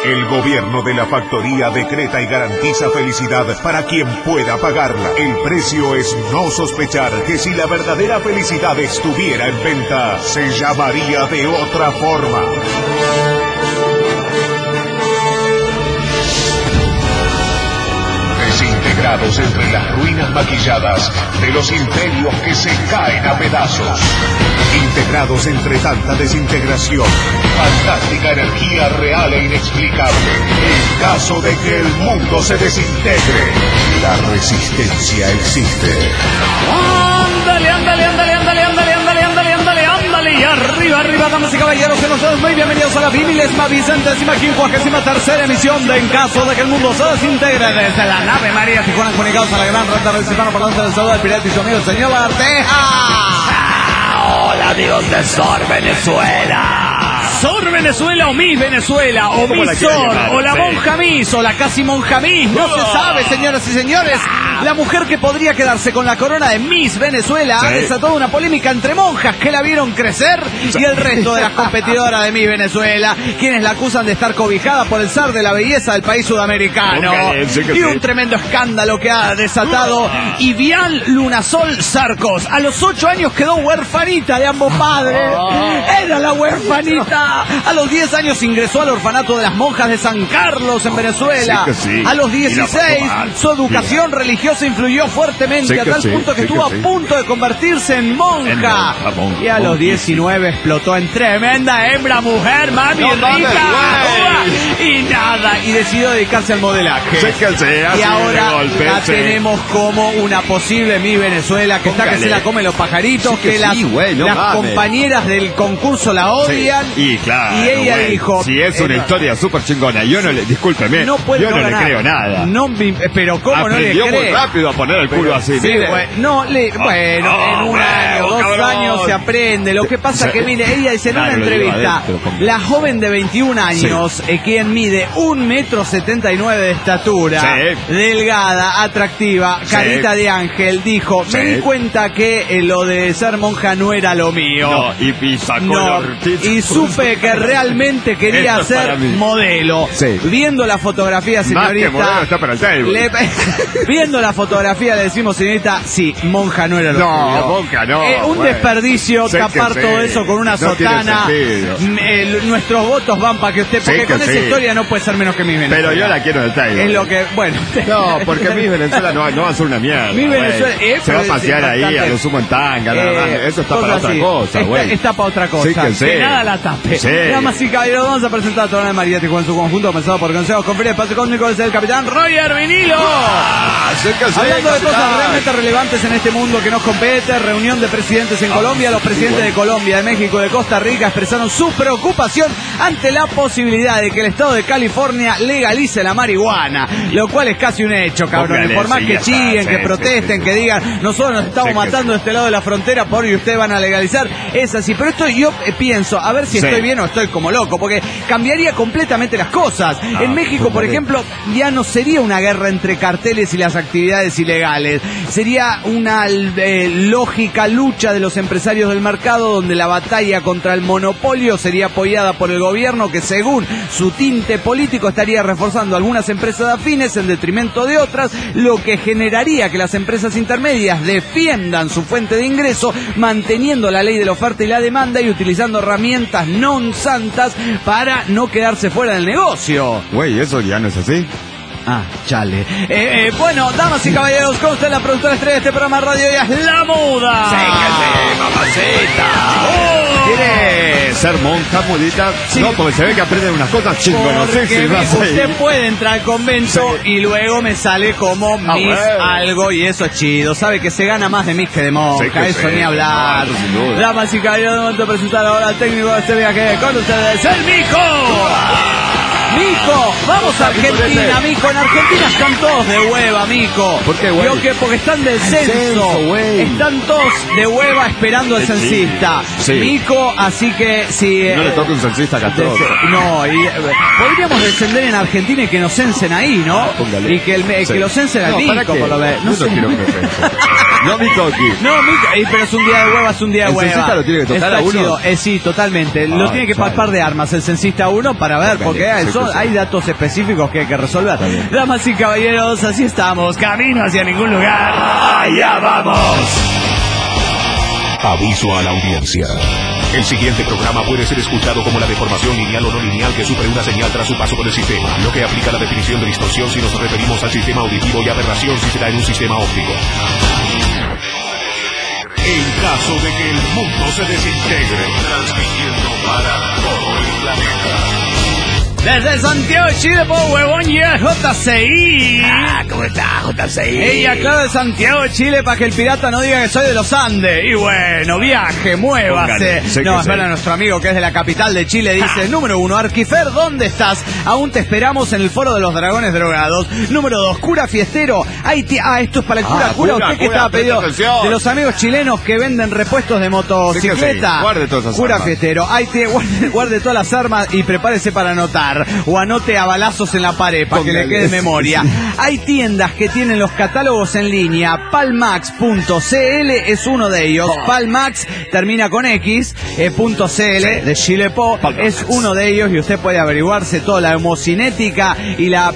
El gobierno de la factoría decreta y garantiza felicidad para quien pueda pagarla. El precio es no sospechar que si la verdadera felicidad estuviera en venta, se llamaría de otra forma. Desintegrados entre las ruinas maquilladas de los imperios que se caen a pedazos. Integrados entre tanta desintegración, fantástica energía real e inexplicable. En caso de que el mundo se desintegre, la resistencia existe. ¡Ándale, ándale, ándale, ándale, ándale, ándale, ándale, ándale, ándale! Y arriba, arriba, damas y caballeros, sean ustedes muy bienvenidos a la 53ª emisión de En caso de que el mundo se desintegre, desde la nave María Tijuana, comunicados a la gran red recibano por donde el saludo del pirata y su amigo el señor Arteja. Hola amigos de Sor Venezuela. Sor Venezuela o Miss Venezuela o Miss Sor o la monja Miss o la casi monja Miss, no se sabe, señoras y señores. La mujer que podría quedarse con la corona de Miss Venezuela ha desatado una polémica entre monjas que la vieron crecer y el resto de las competidoras de Miss Venezuela, quienes la acusan de estar cobijada por el zar de la belleza del país sudamericano. Y un tremendo escándalo que ha desatado Ivian Lunasol Sarcos. A los 8 años quedó huerfanita de ambos padres. Era la huerfanita. A los 10 años ingresó al orfanato de las monjas de San Carlos en Venezuela. A los 16 su educación religiosa influyó fuertemente a tal punto que estuvo a punto de convertirse en monja. Y a los 19 explotó en tremenda hembra mujer, mami rica. Y nada, y decidió dedicarse al modelaje. Y ahora la tenemos como una posible Miss Venezuela, que está que se la come los pajaritos, que las compañeras del concurso la odian. Y claro, y ella dijo, si es una historia súper chingona, yo no le, discúlpeme, yo no le creo nada. No, pero ¿cómo aprendió no le cree? Muy rápido a poner el culo así. Sí, bueno, en un año, 2 años se aprende. Lo que pasa que, mire, ella dice en una entrevista, la joven de 21 años, quien mide 1,79 m de estatura, delgada, atractiva, carita de ángel, dijo, me di cuenta que lo de ser monja no era lo mío. Y supe que realmente quería ser modelo. Viendo la fotografía, señorita, modelo está para el table. Viendo la fotografía le decimos, señorita, sí, monja no era lo mío. No, monja no. Un desperdicio tapar todo eso con una sotana. Nuestros votos van para que usted, porque con esa historia no puede ser menos que Miss Venezuela. Pero yo la quiero en el table. Es lo que, bueno. No, porque Miss Venezuela no va a ser una mierda. Miss Venezuela se va a pasear ahí, a lo sumo en tanga, nada más. Eso está para otra cosa, güey. Está para otra cosa. Que nada la tape. Damas y caballeros, vamos a presentar a toda la María Tijuana en su conjunto, comenzado por consejos, conferencias, espacio cósmico desde el capitán Roger Vinilo. Hablando de cosas realmente relevantes en este mundo que nos compete, reunión de presidentes en Colombia. Los presidentes de Colombia, de México y de Costa Rica expresaron su preocupación ante la posibilidad de que el estado de California legalice la marihuana, lo cual es casi un hecho, cabrón. Por más que chillen, que protesten, que digan, nosotros nos estamos matando de este lado de la frontera por y ustedes van a legalizar, es así. Pero esto yo pienso, a ver si estoy bien o estoy como loco, porque cambiaría completamente las cosas. En México, por ejemplo, ya no sería una guerra entre carteles y las actividades ilegales, sería una lógica lucha de los empresarios del mercado, donde la batalla contra el monopolio sería apoyada por el gobierno, que según su tinte político estaría reforzando algunas empresas afines en detrimento de otras, lo que generaría que las empresas intermedias defiendan su fuente de ingreso, manteniendo la ley de la oferta y la demanda y utilizando herramientas non santas para no quedarse fuera del negocio. Güey, eso ya no es así. Ah, chale. Bueno, damas y caballeros, con usted la productora estrella de este programa de radio ya es La Muda. ¡Séquese, mamacita! ¿Quiere ser monja, mudita? Sí. No, porque se ve que aprenden unas cosas chingonosísimas. Usted puede entrar al convento y luego me sale como Miss algo, y eso es chido. Sabe que se gana más de Miss que de monja, eso ni hablar. Damas y caballeros, vamos a presentar ahora al técnico de este viaje con ustedes, el Mico. Mico, vamos a Argentina, Mico. En Argentina están todos de hueva, Mico. ¿Por qué, güey? Porque están del censo. Están todos de hueva esperando al censista. Mico, así que si... no le toque un censista a Castro. No, y podríamos descender en Argentina y que nos censen ahí, ¿no? Y que, que lo censen al Mico, por lo menos. No quiero que lo censen. No mi coqui. No, pero es un día de hueva, es un día de hueva. ¿El censista lo tiene que tocar está a uno? Chido. Sí, totalmente. Lo tiene que palpar de armas el censista uno para ver, porque hay datos específicos que hay que resolver. Damas y caballeros, así estamos. Camino hacia ningún lugar. ¡Allá vamos! Aviso a la audiencia. El siguiente programa puede ser escuchado como la deformación lineal o no lineal que sufre una señal tras su paso por el sistema, lo que aplica la definición de distorsión si nos referimos al sistema auditivo y aberración si se da en un sistema óptico. En caso de que el mundo se desintegre, transmitiendo para todo el planeta. Desde Santiago de Chile, por huevón, llega JCI. ¿Cómo está, JCI? Ella, claro, de Santiago de Chile, para que el pirata no diga que soy de los Andes. Y bueno, viaje, muévase. No, espera, nuestro amigo que es de la capital de Chile dice, número 1, Arquifer, ¿dónde estás? Aún te esperamos en el foro de los dragones drogados. Número 2, cura fiestero. Esto es para el cura. Usted que estaba pedido de los amigos chilenos que venden repuestos de motocicleta. Guarde todas esas cura armas. fiestero. Guarde todas las armas y prepárese para anotar. O anote a balazos en la pared para que le quede memoria. Hay tiendas que tienen los catálogos en línea. Palmax.cl es uno de ellos. Palmax termina con X. .cl de Chilepo es uno de ellos y usted puede averiguarse toda la hemocinética y la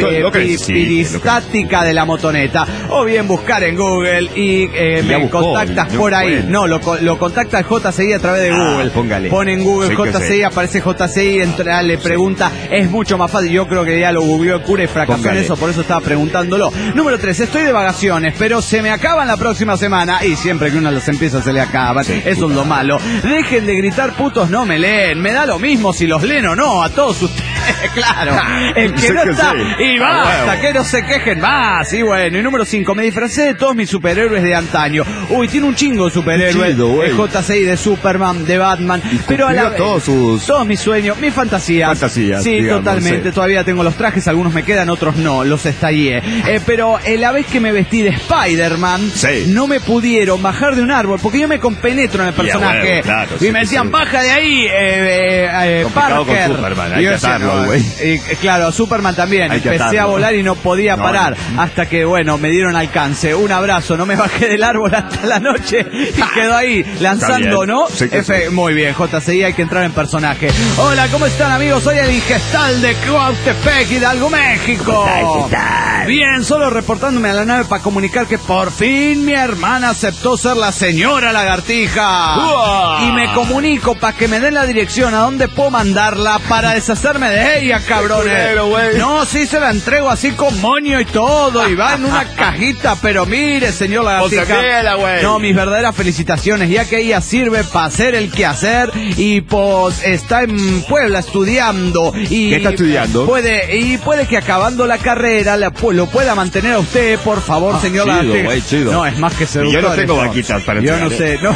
piristática de la motoneta. O bien buscar en Google y me contactas por ahí. No, lo contacta el JCI a través de Google. Pone en Google JCI, aparece JCI, entra, le pregunta. Es mucho más fácil. Yo creo que ya lo googleó el cura y fracasó en eso, por eso estaba preguntándolo. Número 3, estoy de vacaciones, pero se me acaban la próxima semana. Y siempre que uno las empieza se le acaban. Eso es lo malo. Dejen de gritar putos, no me leen. Me da lo mismo si los leen o no, a todos ustedes. Claro, el que no está, y basta, que no se quejen más. Y bueno, y número 5, me disfracé de todos mis superhéroes de antaño. Uy, tiene un chingo de superhéroes. El JCI de Superman, de Batman, pero a la todos mis sueños, mis fantasías. Sí, digamos, totalmente, todavía tengo los trajes, algunos me quedan, otros no, los estallé. Pero la vez que me vestí de Spider-Man, no me pudieron bajar de un árbol, porque yo me compenetro en el personaje. Y me decían, baja de ahí, Parker. Con Superman, y yo decía, claro, Superman también. Empecé a volar y no podía parar. Hasta que, bueno, me dieron alcance. Un abrazo, no me bajé del árbol hasta la noche y quedó ahí, lanzando, ¿no? Muy bien, JCI, hay que entrar en personaje. Hola, ¿cómo están, amigos? Soy el Ingestal de Cuautepec, Hidalgo, México. Bien, solo reportándome a la nave para comunicar que por fin mi hermana aceptó ser la señora lagartija. Y me comunico para que me den la dirección a dónde puedo mandarla para deshacerme de ella, cabrones. No, sí se la entrego así con moño y todo, y va en una cajita, pero mire, señor lagartija. No, mis verdaderas felicitaciones, ya que ella sirve para hacer el quehacer y pues está en Puebla estudiando. Y ¿qué está estudiando? Puede que acabando la carrera lo pueda mantener a usted, por favor, señor lagartija. No, es más que seductor. Yo no tengo vaquitas para yo no sé, no.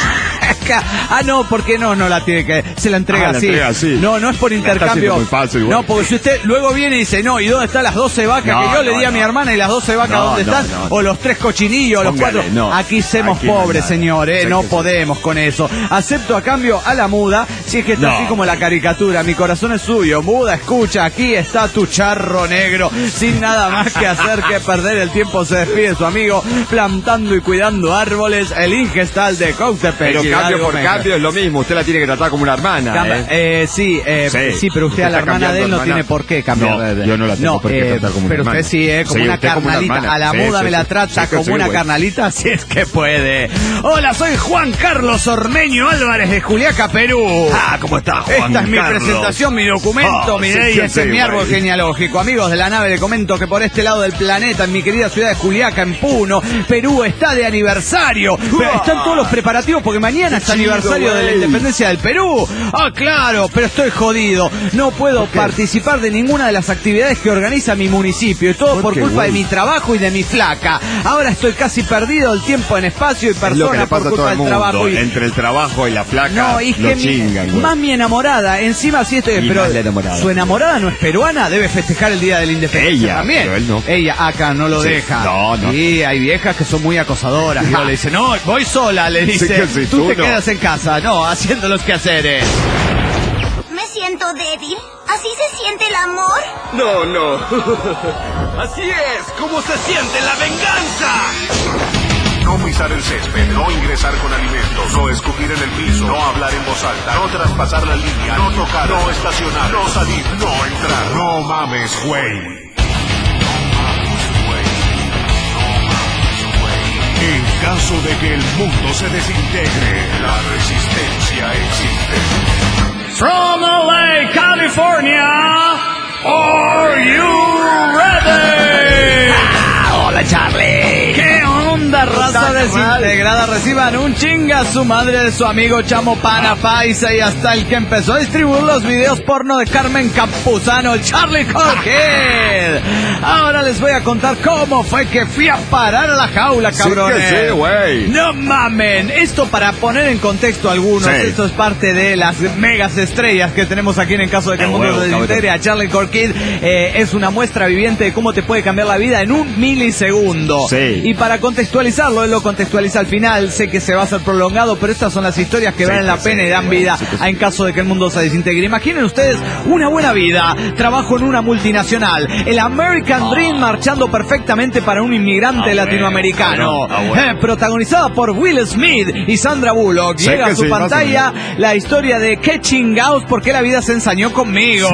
No, porque no la tiene que... Se la entrega así. No es por intercambio. Muy fácil, no, porque si usted luego viene y dice, no, ¿y dónde están las 12 vacas que yo le di a mi hermana y las 12 vacas dónde están? O los 3 cochinillos, los 4. Aquí somos pobres, señor, no podemos con eso. Acepto a cambio a la muda, si es que está así como la caricatura. Mi corazón es suyo. Muda, escucha, aquí está tu charro negro. Sin nada más que hacer que perder el tiempo, se despide su amigo, plantando y cuidando árboles, el Ingestal de Cuautepec. Pero cambio por cambio es lo mismo, usted la tiene que tratar como una hermana. Sí, pero usted a la hermana de él no tiene por qué cambiar. Yo no la tengo por qué tratar como una hermana. Pero usted sí, como una carnalita. A la muda me la trata como una carnalita, si es que puede. Hola, soy Juan Carlos Ormeño Álvarez de Juliaca, Perú. ¿Cómo está, Juan Esta es mi presentación, mi documento, mi ley, este es mi árbol genealógico. Amigos de la nave, le comento que por este lado del planeta, en mi querida ciudad de Juliaca, en Puno, Perú está de aniversario. Están todos los preparativos porque mañana está aniversario de la independencia del Perú. Claro, pero estoy jodido. No puedo participar de ninguna de las actividades que organiza mi municipio. Y todo por culpa de mi trabajo y de mi flaca. Ahora estoy casi perdido el tiempo en espacio y persona por culpa del trabajo. Entre el trabajo y la flaca, no, y lo chingan, más mi enamorada. Encima sí estoy... Pero su enamorada no es peruana, debe festejar el día de la independencia. Ella también. Pero él no. Ella acá no lo deja. No. Y hay viejas que son muy acosadoras. Y le dice, no, voy sola, le dice. Tú te quedas en casa, no, haciendo los quehaceres. Me siento débil. ¿Así se siente el amor? No. Así es como se siente la venganza. no pisar el césped, no ingresar con alimentos, no escupir en el piso, no hablar en voz alta, no traspasar la línea, no tocar, no estacionar, no salir, no entrar. No mames, güey. En caso de que el mundo se desintegre, la resistencia existe. From LA, California, are you ready? Hola, Charlie. ¿Qué onda, raza desintegrada? Reciban un chinga a su madre de su amigo Chamo Pana Paisa y hasta el que empezó a distribuir los videos porno de Carmen Campuzano, el Charlie Corkhead. Ahora les voy a contar cómo fue que fui a parar a la jaula, cabrones. Sí, güey. No mamen. Esto para poner en contexto a algunos, esto es parte de las megas estrellas que tenemos aquí en el caso de que el mundo se desintegre. A Charlie Corkhead es una muestra viviente de cómo te puede cambiar la vida en un milisegundo. Sí. Y para contextualizarlo, él lo contextualiza al final. Sé que se va a hacer prolongado, pero estas son las historias que valen la pena y dan vida en caso de que el mundo se desintegre. Imaginen ustedes una buena vida, trabajo en una multinacional, el American Dream marchando perfectamente para un inmigrante latinoamericano, protagonizada por Will Smith y Sandra Bullock. Llega a su pantalla la historia de qué chingados, por qué la vida se ensañó conmigo.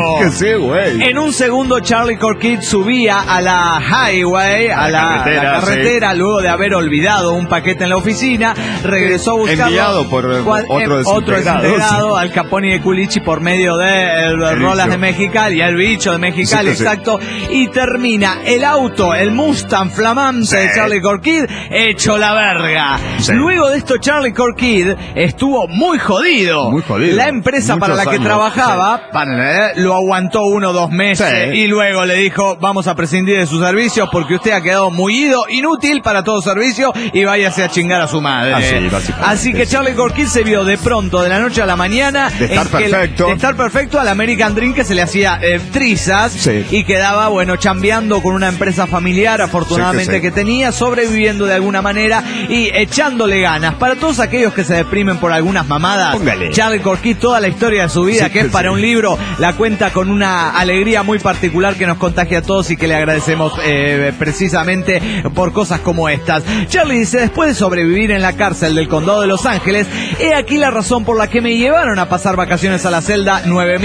En un segundo Charlie Corkhead subía a la highway, a la carretera, luego de haber olvidado un paquete en la oficina, regresó a buscarlo. Enviado por otro desintegrado, Al Capone y de Culichi por medio de Rolas de Mexicali, el bicho de Mexicali, exacto, y termina el auto, el Mustang flamante de Charlie Corkhead, hecho la verga. Luego de esto Charlie Corkhead estuvo muy jodido. La empresa para la que trabajaba lo aguantó 1 o 2 meses y luego le dijo, vamos a prescindir de sus servicios porque usted ha quedado mullido, inútil para todo servicio y váyase a chingar a su madre. Así que Charlie Corkhead se vio de pronto, de la noche a la mañana, de estar perfecto al American Dream, que se le hacía trizas y quedaba, bueno, chambeando con una empresa familiar, afortunadamente que tenía, sobreviviendo de alguna manera y echándole ganas. Para todos aquellos que se deprimen por algunas mamadas, Charlie Corkhead, toda la historia de su vida, que es para un libro, la cuenta con una alegría muy particular que nos contagia a todos y que le agradecemos precisamente por cosas como estas. Charlie dice, después de sobrevivir en la cárcel del condado de Los Ángeles, he aquí la razón por la que me llevaron a pasar vacaciones a la celda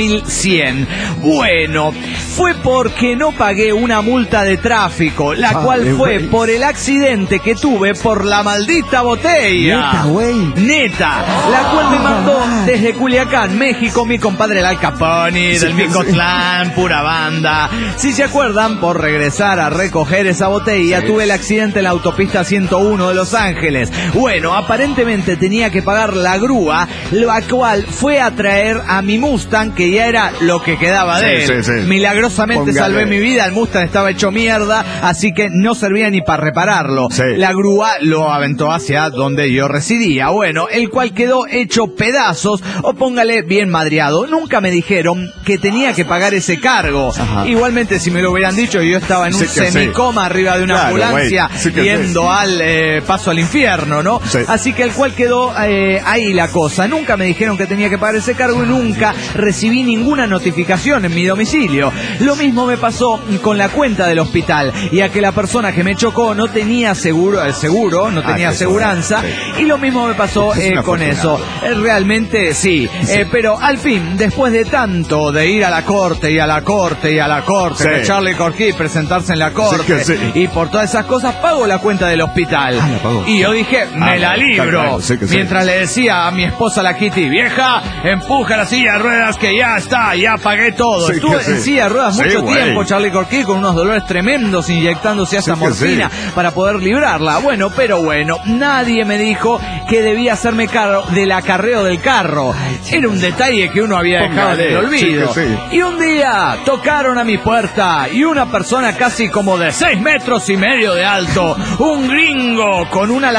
9100. Bueno, fue porque no pagué una multa de tráfico, la cual fue por el accidente que tuve por la maldita botella. Neta, la cual me mandó desde Culiacán, México, mi compadre el Al Capone, del Micotlán, pura banda. Si se acuerdan, por regresar a recoger esa botella, tuve el accidente en la autopista 101 de Los Ángeles. Bueno, aparentemente tenía que pagar la grúa, la cual fue a traer a mi Mustang, que ya era lo que quedaba de él. Milagrosamente salvé mi vida, el Mustang estaba hecho mierda, así que no servía ni para repararlo. La grúa lo aventó hacia donde yo residía, bueno, el cual quedó hecho pedazos, o póngale bien madreado. Nunca me dijeron que tenía que pagar ese cargo. Igualmente, si me lo hubieran dicho, yo estaba en un semicoma arriba de una ambulancia, yendo al paso al infierno, ¿no? Así que el cual quedó ahí la cosa. Nunca me dijeron que tenía que pagar ese cargo y nunca recibí ninguna notificación en mi domicilio. Lo mismo me pasó con la cuenta del hospital, ya que la persona que me chocó no tenía seguro, no tenía aseguranza, y lo mismo me pasó con eso. Realmente sí, pero al fin, después de tanto de ir a la corte y a la corte y a la corte, de Charlie Corkhead presentarse en la corte y por todas esas cosas, pago la cuenta del hospital. Y yo dije, me la libro. Mientras le decía a mi esposa, la Kitty, vieja, empuja la silla de ruedas que ya está, ya pagué todo. Estuve en silla de ruedas mucho tiempo, Charlie Corkhead, con unos dolores tremendos, inyectándose hasta morfina para poder librarla. Bueno, pero bueno, nadie me dijo que debía hacerme cargo del acarreo del carro. Era un detalle que uno había dejado en el olvido. Y un día tocaron a mi puerta y una persona casi como de 6 metros y medio de alto, un gringo con una latina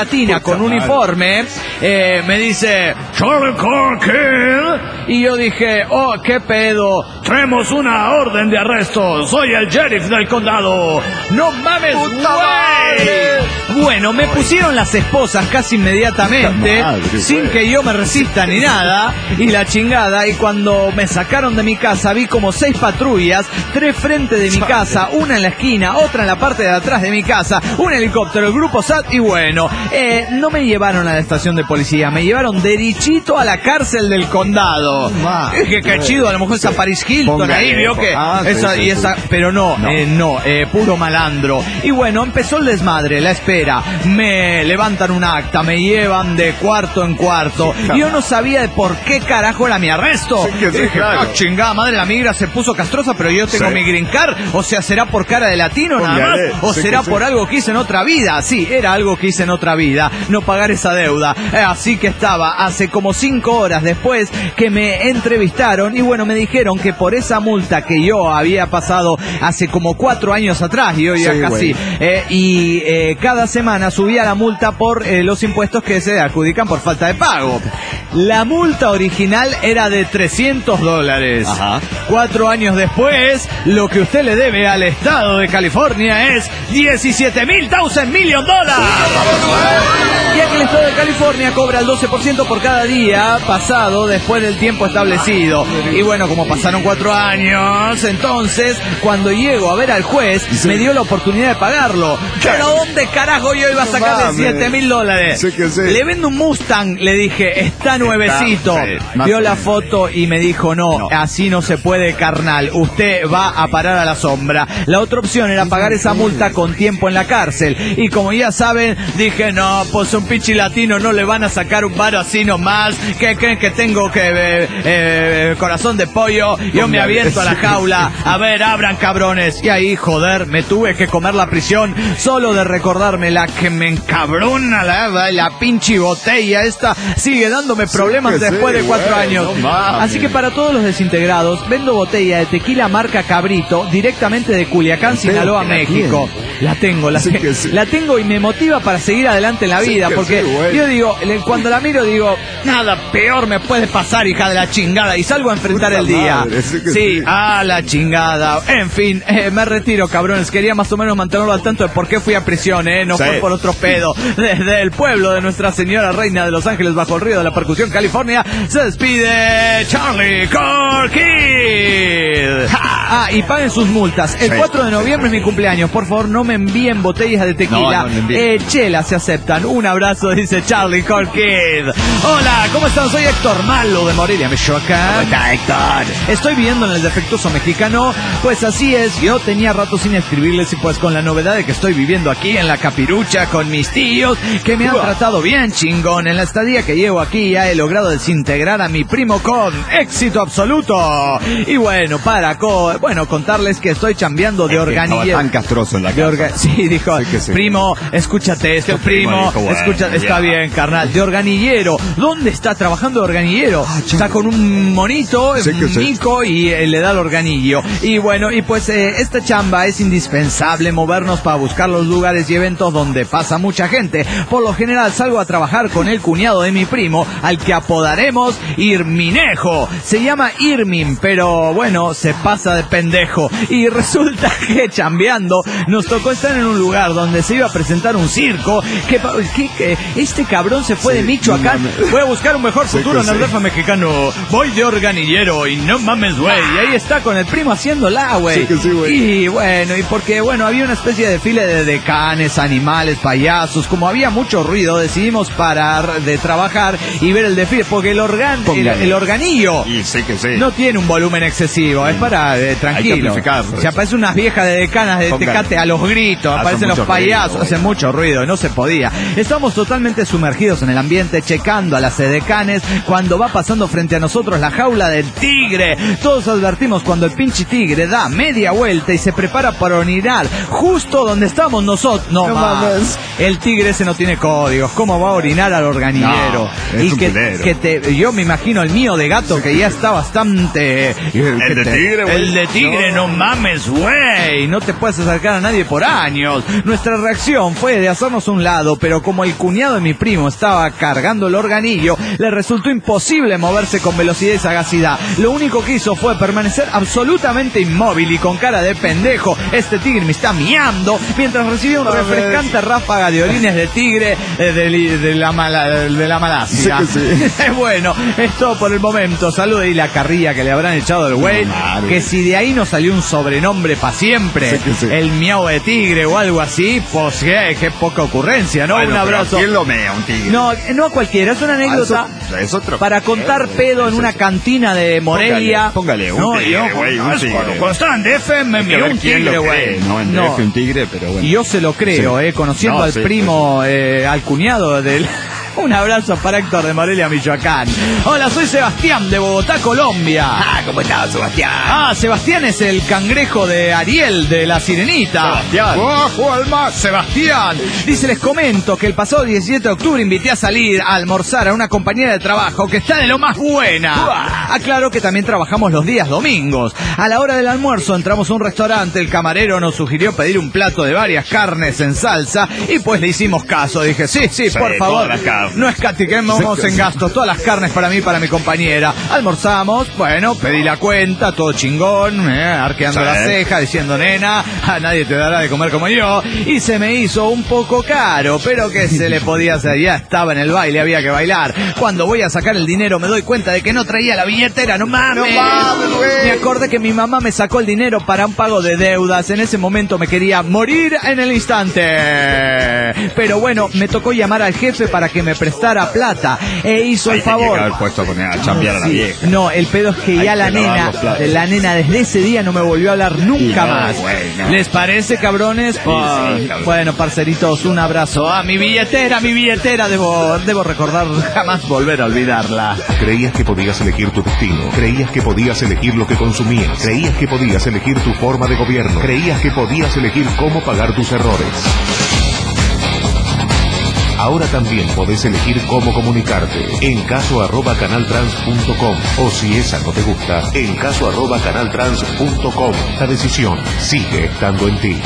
con uniforme, me dice, Charlie Corkin. Y yo dije, oh, qué pedo, traemos una orden de arresto, soy el sheriff del condado. No mames, güey. Bueno, me pusieron las esposas casi inmediatamente, sin que yo me resista ni nada, y la chingada. Y cuando me sacaron de mi casa, vi como 6 patrullas, 3 frente de mi casa, una en la esquina, otra en la parte de atrás de mi casa, un helicóptero, el grupo SAT. Y bueno, no me llevaron a la estación de policía, me llevaron derechito a la cárcel del condado. Dije, qué chido, a lo mejor esa Paris Hilton ahí, vio que pero no, puro malandro. Y bueno, empezó el desmadre, la espera, me levantan un acta, me llevan de cuarto en cuarto. Yo no sabía de por qué carajo era mi arresto. Dije, chingada madre, la migra se puso castrosa, pero yo tengo mi green card. O sea, ¿será por cara de latino nada más? ¿O será por algo que hice en otra vida? Sí, era algo que hice en otra vida, no pagar esa deuda. Así que estaba hace como 5 horas después que me entrevistaron y bueno, me dijeron que por esa multa que yo había pasado hace como 4 años atrás, y hoy ya casi, cada semana subía la multa por los impuestos que se adjudican por falta de pago. La multa original era de $300. Ajá. 4 años después, lo que usted le debe al estado de California es $17,000 million. Ya que el estado de California cobra el 12% por cada día pasado después del tiempo establecido. Y bueno, como pasaron 4 años, entonces, cuando llego a ver al juez, me dio la oportunidad de pagarlo. ¿Pero dónde carajo yo iba a sacar de $7,000? Le vendo un Mustang, le dije, está nuevecito. Vio la foto y me dijo, no, así no se puede, carnal. Usted va a parar a la sombra. La otra opción era pagar esa multa con tiempo en la cárcel. Y como ya saben, dije, no, pues un pichi latino no le van a sacar un varo así nomás. ¿Qué creen que tengo que corazón de pollo? Yo me aviento a la jaula. A ver, abran, cabrones. Y ahí, joder, me tuve que comer la prisión solo de recordarme la que me encabrona la pinche botella esta. Sigue dándome problemas después de 4 años. Así que para todos los desintegrados, vendo botella de tequila marca Cabrito directamente de Culiacán, Sinaloa, México. La tengo y me motiva para seguir adelante en la vida, porque yo digo, cuando la miro digo, nada peor me puede pasar, hija de la chingada, y salgo a enfrentar el día. Sí, a la chingada. En fin, me retiro, cabrones. Quería más o menos mantenerlo al tanto de por qué fui a prisión, no fue por otro pedo. Desde el pueblo de Nuestra Señora Reina de Los Ángeles, bajo el río de la percusión, California, se despide Charlie Corkin. Y paguen sus multas. El 4 de noviembre es mi cumpleaños. Por favor, no me envíen botellas de tequila. Chelas se aceptan. Un abrazo, dice Charlie Corkin. Hola, ¿cómo están? Soy Héctor Malo de Morelia, Michoacán. ¿Cómo está, Héctor? Estoy viviendo en el defectuoso mexicano. Pues así es, yo tenía rato sin escribirles y pues con la novedad de que estoy viviendo aquí en la Capirucha con mis tíos, que me han tratado bien chingón. En la estadía que llevo aquí ya he logrado desintegrar a mi primo con éxito absoluto. Y bueno, contarles que estoy chambeando de organillero. Tan castroso en la casa. Sí, dijo, sí. Primo, escúchate esto, primo, escúchate, está bien, carnal, de organillero. ¿Dónde está trabajando de organillero? Está con un monito, un mico, y le da el organillo. Y bueno, y pues esta chamba es indispensable, movernos para buscar los lugares y eventos donde pasa mucha gente. Por lo general salgo a trabajar con el cuñado de mi primo, al que apodaremos Irminejo. Se llama Irmin, pero bueno, se pasa de pendejo. Y resulta que chambeando nos tocó estar en un lugar donde se iba a presentar un circo. Que este cabrón se fue de Michoacán. Voy a buscar un mejor futuro en el refa mexicano. Voy de organillero y no mames, güey. Y ahí está con el primo haciéndola, güey. Y bueno, y porque había una especie de desfile de decanes, animales, payasos. Como había mucho ruido, decidimos parar de trabajar y ver el desfile, porque el organillo no tiene un volumen excesivo, es para tranquilo. Se aparecen unas viejas de decanas de Tecate a los gritos, aparecen los payasos, hacen mucho ruido, no se podía. Estamos totalmente sumergidos en el ambiente, checando a las edecanes cuando va pasando frente a nosotros la jaula del tigre. Todos advertimos cuando el pinche tigre da media vuelta y se prepara para orinar justo donde estamos nosotros. No mames. El tigre ese no tiene códigos. ¿Cómo va a orinar al organillero? No, y yo me imagino el mío de gato que ya está bastante... ¿El de tigre? Tigre, güey. El de Tigre, no mames, güey. No te puedes acercar a nadie por años. Nuestra reacción fue de hacernos un lado, pero como el cuñado de mi primo estaba cargando el organillo, le resultó imposible moverse con velocidad y sagacidad. Lo único que hizo fue permanecer absolutamente inmóvil y con cara de pendejo. Este tigre me está miando, mientras recibía un refrescante ráfaga de orines de tigre de la Malasia. Sí que sí. Bueno, es todo por el momento. Salude y la carrilla que le habrán echado del güey. Que si de ahí no salió un sobrenombre para siempre, sí. el miau de tigre o algo así, pues qué poca ocurrencia, ¿no? Bueno, un abrazo. ¿quién lo mea, un tigre? No a cualquiera, es una anécdota es otro para contar pedo en una cantina de Morelia. Póngale un tigre, güey, un tigre. Constante FM, me un tigre, güey. No, un tigre, pero bueno. Y yo se lo creo, conociendo al primo, al cuñado del... Un abrazo para Héctor de Morelia, Michoacán. Hola, soy Sebastián de Bogotá, Colombia. ¿Cómo estás, Sebastián? Sebastián es el cangrejo de Ariel de La Sirenita. Sebastián. Dice, les comento que el pasado 17 de octubre invité a salir a almorzar a una compañera de trabajo que está de lo más buena. Aclaro que también trabajamos los días domingos. A la hora del almuerzo entramos a un restaurante, el camarero nos sugirió pedir un plato de varias carnes en salsa y pues le hicimos caso. Dije, sí, por favor. No escatiquemos en gastos, todas las carnes para mí y para mi compañera. Almorzamos, bueno, pedí la cuenta, todo chingón, arqueando la ceja, diciendo, nena, a nadie te dará de comer como yo. Y se me hizo un poco caro, pero ¿qué se le podía hacer? Ya estaba en el baile, había que bailar. Cuando voy a sacar el dinero me doy cuenta de que no traía la billetera, no mames, güey. Me acordé que mi mamá me sacó el dinero para un pago de deudas. En ese momento me quería morir en el instante. Pero bueno, me tocó llamar al jefe para que me prestara plata e hizo el favor. Haber puesto a chambear a la vieja. No, el pedo es que ya la nena desde ese día no me volvió a hablar nunca más. Bueno. ¿Les parece, cabrones? Bueno, parceritos, un abrazo. Mi billetera, debo recordar jamás volver a olvidarla. Creías que podías elegir tu destino, creías que podías elegir lo que consumías, creías que podías elegir tu forma de gobierno, creías que podías elegir cómo pagar tus errores. Ahora también podés elegir cómo comunicarte. En caso@canaltrans.com. O si esa no te gusta, en caso@canaltrans.com. La decisión sigue estando en ti.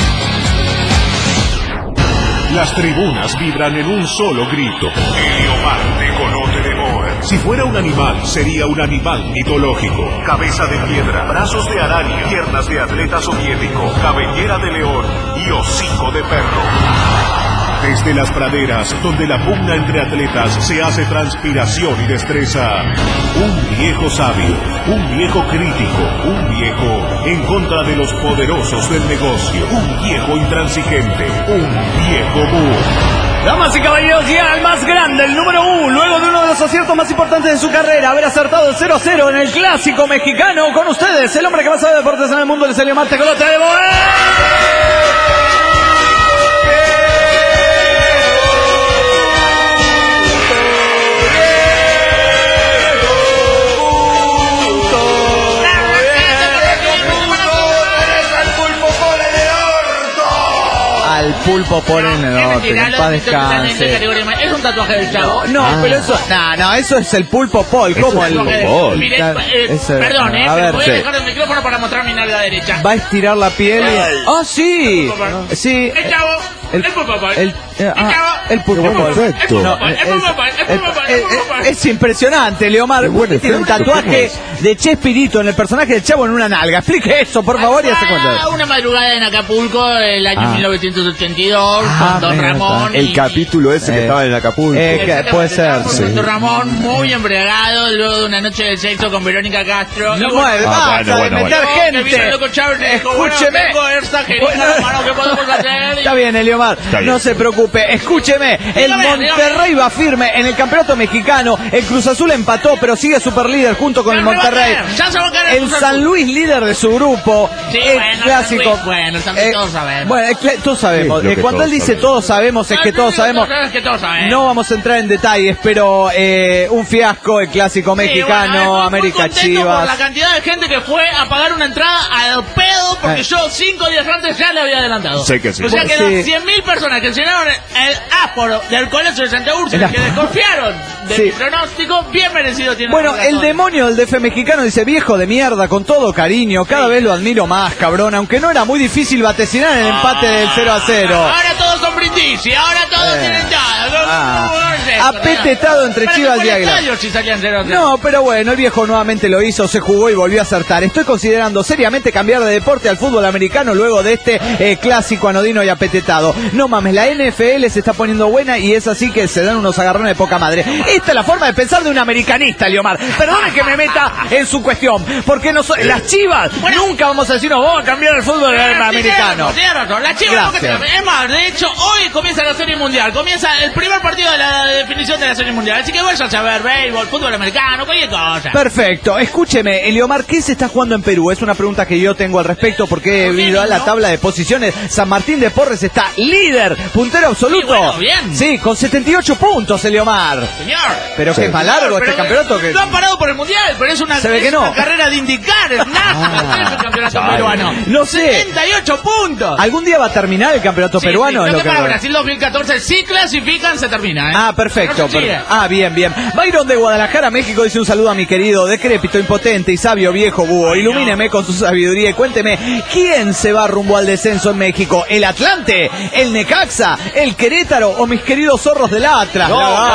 Las tribunas vibran en un solo grito. Heliomarte conoce temor. Si fuera un animal, sería un animal mitológico. Cabeza de piedra, brazos de araña, piernas de atleta soviético, cabellera de león y hocico de perro. Desde las praderas, donde la pugna entre atletas se hace transpiración y destreza, un viejo sabio, un viejo crítico, un viejo en contra de los poderosos del negocio, un viejo intransigente, un viejo búho. Damas y caballeros, llega el más grande, el número 1, luego de uno de los aciertos más importantes de su carrera, haber acertado el 0-0 en el clásico mexicano. Con ustedes, el hombre que más sabe de deportes en el mundo, el Heliomarte Colote de al pulpo por el norte, en paz descanse. Es un tatuaje del Chavo. Pero eso, eso es el pulpo Paul, ¿cómo el Paul? Mire, perdón, pero voy a dejar el micrófono para mostrar mi nalga derecha. Va a estirar la piel y... sí! Sí. El Chavo. El pulpo Paul. El pulpo Paul. Perfecto. Es impresionante, Leomar. Tiene un tatuaje de Chespirito en el personaje del Chavo en una nalga. Explique eso, por favor, y hace cuenta. Una madrugada en Acapulco, el año 1982, con Don Ramón. El capítulo ese que estaba en Acapulco. Puede ser, sí. Don Ramón, muy embriagado, luego de una noche de sexo con Verónica Castro. No puede, basta de meter gente. Escúcheme. Está bien, Eliomar, no se preocupe. Escúcheme, el Monterrey va firme en el campeonato mexicano. El Cruz Azul empató, pero sigue superlíder junto con el Monterrey. El San Luis, líder de su grupo. El clásico. Bueno, todos sabemos. Bueno, todos sabemos. Cuando él dice todos sabemos, es que todos sabemos. No vamos a entrar en detalles, pero un fiasco, el clásico mexicano, América Chivas. Por la cantidad de gente que fue a pagar una entrada al pedo, porque yo 5 días antes ya le había adelantado. Sé que sí. O sea que las 100.000 personas que llenaron el áspero del Colegio de Santa Úrsula, que desconfiaron de mi pronóstico, bien merecido tiene. Bueno, el demonio del DF mexicano dice: viejo de mierda, con todo cariño, cada vez lo admiro más, cabrón, aunque no era muy difícil vaticinar el empate del 0-0. Ahora todos son brindisi, ahora todos tienen todo. Apetetado entre Chivas y Águilas. No, pero bueno, el viejo nuevamente lo hizo, se jugó y volvió a acertar. Estoy considerando seriamente cambiar de deporte al fútbol americano luego de este clásico anodino y apetetado. No mames, la NFL se está poniendo buena y es así que se dan unos agarrones de poca madre. Esta es la forma de pensar de un americanista, Leomar. Perdone que me meta en su cuestión, porque las Chivas nunca vamos a decirnos vamos a cambiar el fútbol americano. Tiene razón, las Chivas es más, de hecho, hoy comienza la Serie Mundial, comienza el primer partido de la definición de la Serie Mundial, así que vayan a ver béisbol, fútbol americano, cualquier cosa. Perfecto, escúcheme, Leomar, ¿qué se está jugando en Perú? Es una pregunta que yo tengo al respecto porque he visto la tabla de posiciones. San Martín de Porres está líder, puntero absoluto. Sí, bueno, bien. Sí, con 78 puntos, Leomar. Señor. Pero que es más largo este campeonato que... No han parado por el Mundial, pero es una, una carrera de indicar, es nada, es el campeonato peruano. No sé. 78 puntos. ¿Algún día va a terminar el campeonato peruano? Sí, lo que para Brasil 2014, si clasifican, se termina. Ah, perfecto. Bien, bien. Byron de Guadalajara, México, dice: un saludo a mi querido, decrépito, impotente y sabio viejo búho. Ilumíneme con su sabiduría y cuénteme, ¿quién se va rumbo al descenso en México? ¿El Atlante? ¿El Necaxa? ¿El Querétaro? ¿O mis queridos zorros del Atlas?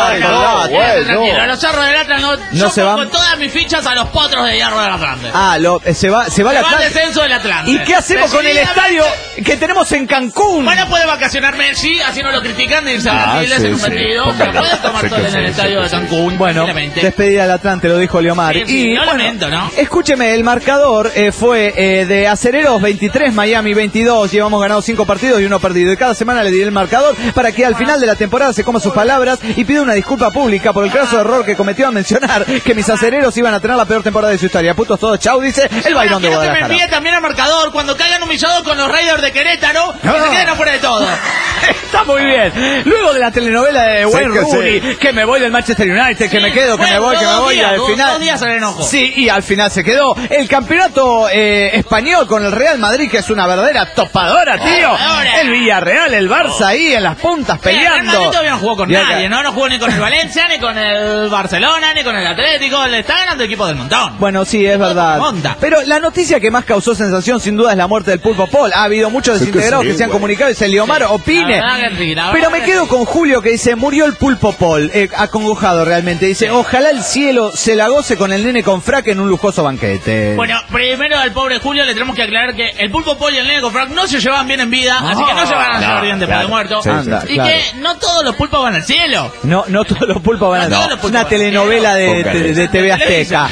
Tranquilo, los zorros del Atlas no se van. Con todas mis fichas a los potros de Hierro del Atlante. Se va al Atlante. Descenso del Atlante. ¿Y qué hacemos con el estadio que tenemos en Cancún? Bueno, puede vacacionar Messi, así no lo critican de irse a Brasil en un partido. Pero puede tomar sol en el estadio de Cancún. Bueno, despedida al Atlante, lo dijo Leomar. Y no lamento, ¿no? Escúcheme, el marcador fue de Acereros 23, Miami 22. Llevamos ganado 5 partidos y 1 perdido. Y cada semana le diré el marcador para que al final de la temporada se coma sus palabras y pida una disculpa pública por el graso error que cometió al mencionar que mis acereros iban a tener la peor temporada de su historia. Putos todos, chau, dice el Byron de Guadalajara. Me envíe también al marcador cuando caigan humillados con los Raiders de Querétaro, que se queden afuera de todo. Está muy bien. Luego de la telenovela de Wayne Rooney, que me voy del Manchester United, que me quedo, que me voy, y al final... 2 días al enojo. Sí, y al final se quedó el campeonato español con el Real Madrid, que es una verdadera topadora, tío. El Villarreal, el Barça ahí en las puntas peleando. El Madrid todavía no jugó con nadie, no jugó ni con el Valencia, ni con el Barcelona, ni con el Atlético. Le está ganando el equipo del montón. Bueno, sí, es verdad. Pero la noticia que más causó sensación, sin duda, es la muerte del Pulpo Paul. Ha habido muchos desintegrados que se han comunicado y dice: Leomar, opine. Pero me quedo con Julio, que dice: murió el Pulpo Paul. Acongojado realmente. Dice: ojalá el cielo se la goce con el nene con frac en un lujoso banquete. Bueno, primero al pobre Julio le tenemos que aclarar que el Pulpo Paul y el nene con frac no se llevaban bien en vida, así que no se van a llevar bien después de muerto. Y que no todos los pulpos van al cielo. No todos los pulpos van al cielo. Es una telenovela de TV Azteca.